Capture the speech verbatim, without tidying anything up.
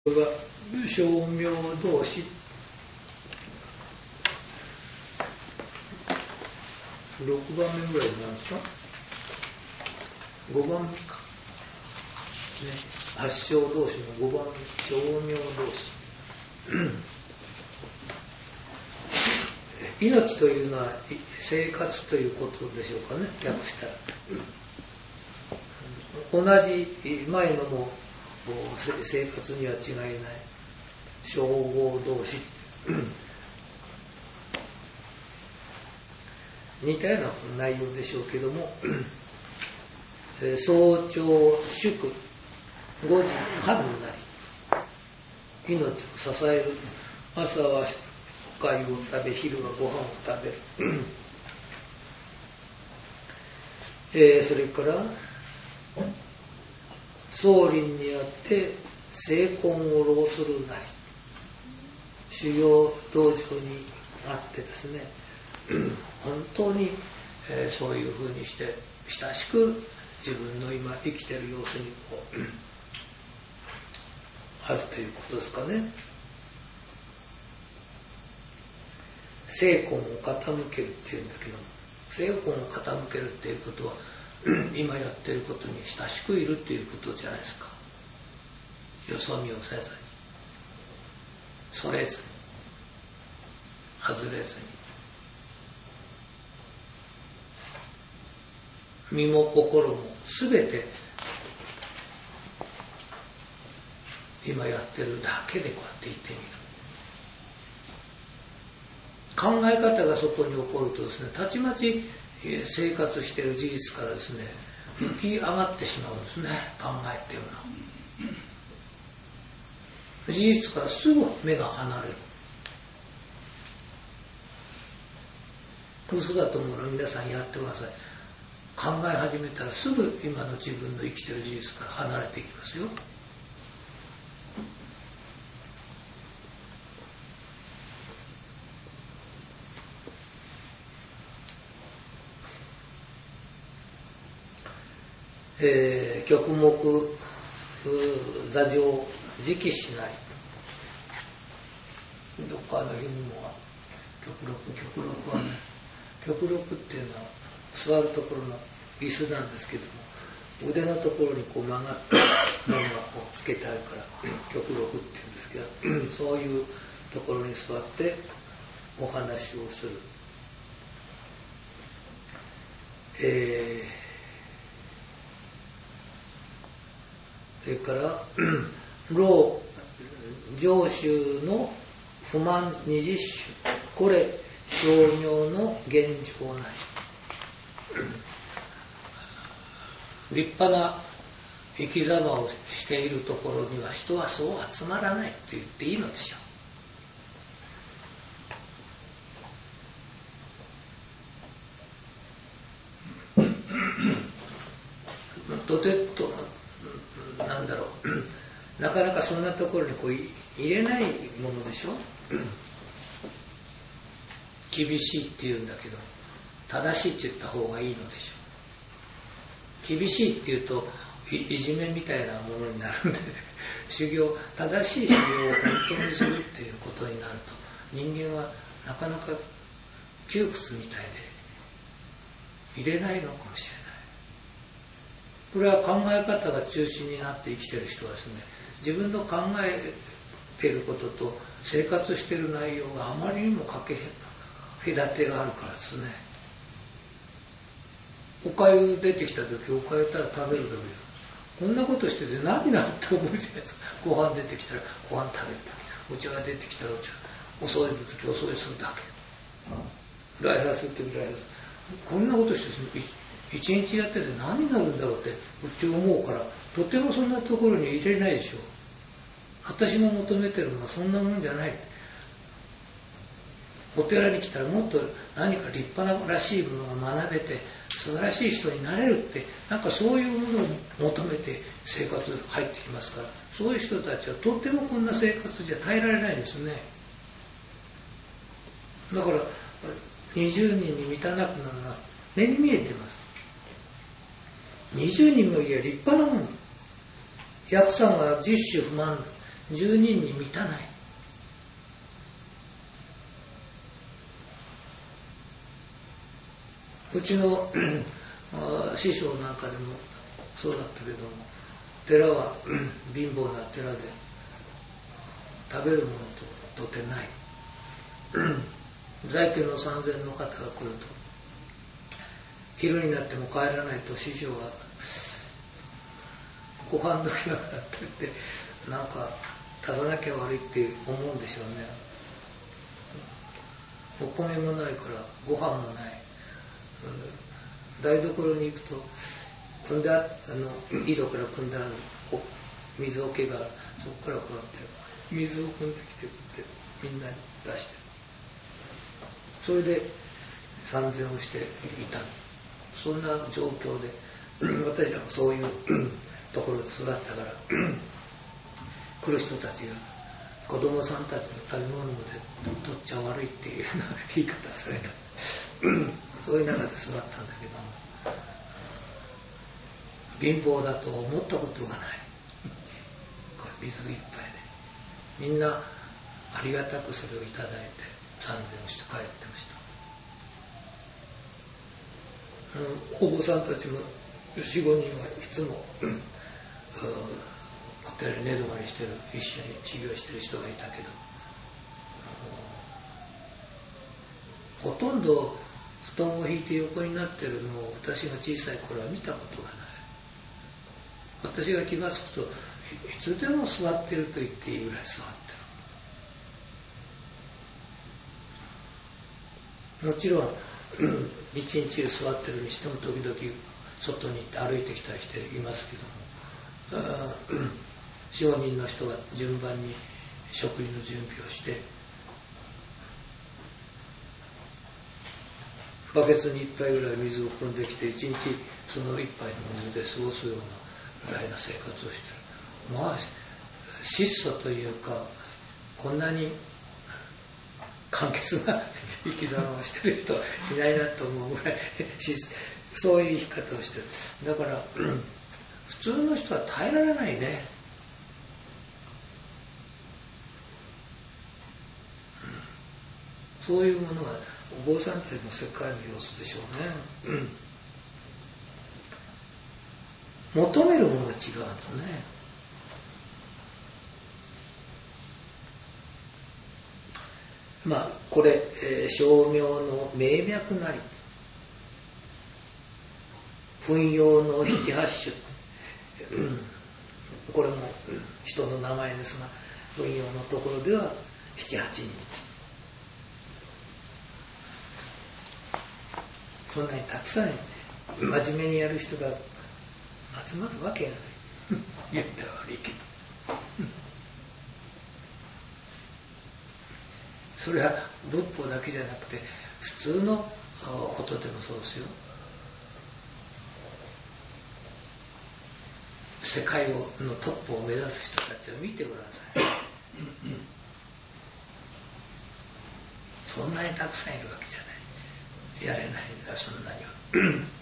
これは称名動詞、ろくばんめぐらいなんですか、ごばんめか、ね、発祥動詞のごばんめ、称名動詞命というのは生活ということでしょうかね、訳したら。同じ前のも生活には違いない称号動詞似たような内容でしょうけども、早朝祝ごじ半になり、命を支える。朝はお粥を食べ、昼はご飯を食べる、えー、それから宗林にあって精根を浪するなり、修行道場にあってですね、本当に、えー、そういうふうにして親しく自分の今生きている様子にこうあるということですかね。精根を傾けるっていうんだけども、精根を傾けるっていうことは今やっていることに親しくいるっていうことじゃないですか。よそ見をせずに、それずに、外れずに、身も心もすべて今やってるだけでこうやって言ってみる。考え方がそこに起こるとですね、たちまち生活している事実からですね、浮き上がってしまうんですね、考えっていうのは。事実からすぐ目が離れる。嘘だと思うのは皆さんやってください。考え始めたらすぐ今の自分の生きている事実から離れていきますよ。えー、曲目座上直しなり、どっかの日にも極録極録はね、極録っていうのは座るところの椅子なんですけども、腕のところにこう曲がったものがこうつけてあるから極録っていうんですけど、そういうところに座ってお話をする。えーそれから老上州の不満二十種、これ称名の現状なり。立派な生き様をしているところには人はそう集まらないと言っていいのでしょう。とてとなんだろうなかなかそんなところにこう入れないものでしょ。厳しいって言うんだけど正しいって言った方がいいのでしょう。厳しいって言うと い, いじめみたいなものになるんで修行、正しい修行を本当にするっていうことになると人間はなかなか窮屈みたいで入れないのかもしれない。これは考え方が中心になって生きている人はですね、自分の考えていることと生活している内容があまりにもかけ隔てがあるからですね。おかゆ出てきた時、おかゆたら食べるだけです。こんなことしてて何なのって思うじゃないですか。ご飯出てきたらご飯食べるだけ、お茶が出てきたらお茶、お掃除の時お掃除するだけ、フライハラする時フライハラする。こんなことしてですね、一日やってて何になるんだろうってうち思うから、とてもそんなところに入れないでしょう。私の求めてるのはそんなもんじゃない。お寺に来たらもっと何か立派ならしいものが学べて素晴らしい人になれるって、なんかそういうものを求めて生活入ってきますから、そういう人たちはとってもこんな生活じゃ耐えられないんですね。だからにじゅうにんに満たなくなるのは目に見えてます。にじゅうにんもいや立派なもん。役さんが十種不満じゅうにんに満たない。うちの師匠なんかでもそうだったけども、寺は貧乏な寺で食べるものととてない。在家の参禅の方が来ると、昼になっても帰らないと師匠はご飯時だからって言って、なんか出さなきゃ悪いって思うんでしょうね。お米もないからご飯もない。台所に行くと汲んでああの井戸から汲んである水桶が、そこからこうやって水を汲んできてくってみんなに出して、それで参禅をしていた。そんな状況で私らもそういうところで育ったから来る人たちが子供さんたちの食べ物で取っちゃ悪いっていうような言い方をされた。そういう中で育ったんだけども、貧乏だと思ったことがない。これ水いっぱいでみんなありがたくそれをいただいて参禅をして帰ってました。お坊さんたちもよん、ごにんはいつもお寺に寝泊まりしてる、一緒に修行してる人がいたけど、ほとんど布団を引いて横になってるのを私が小さい頃は見たことがない。私が気がつくといつでも座ってると言っていいぐらい座ってる。もちろん一日中座ってるにしても時々外に行って歩いてきたりしていますけども、よん、ごにんの人が順番に食事の準備をして、バケツに一杯ぐらい水を汲んできて、一日その一杯の水で過ごすようなぐらいな生活をしている。まあ質素というか、こんなに簡潔な生き様をしている人はいないなと思うぐらいそういう生き方をしている。だから普通の人は耐えられないね。そういうものがお坊さんたちの世界の様子でしょうね。求めるものが違うのね。まあこれ、えー、称名の名脈なり、分用の七八種、うん、これも、うん、人の名前ですが、分用のところでは七八人。そんなにたくさん真面目にやる人が集まるわけがない。言ったら悪いけど。それは仏法だけじゃなくて普通のことでもそうですよ。世界のトップを目指す人たちを見てごらんなさい。そんなにたくさんいるわけじゃない。やれないんだ、そんなには。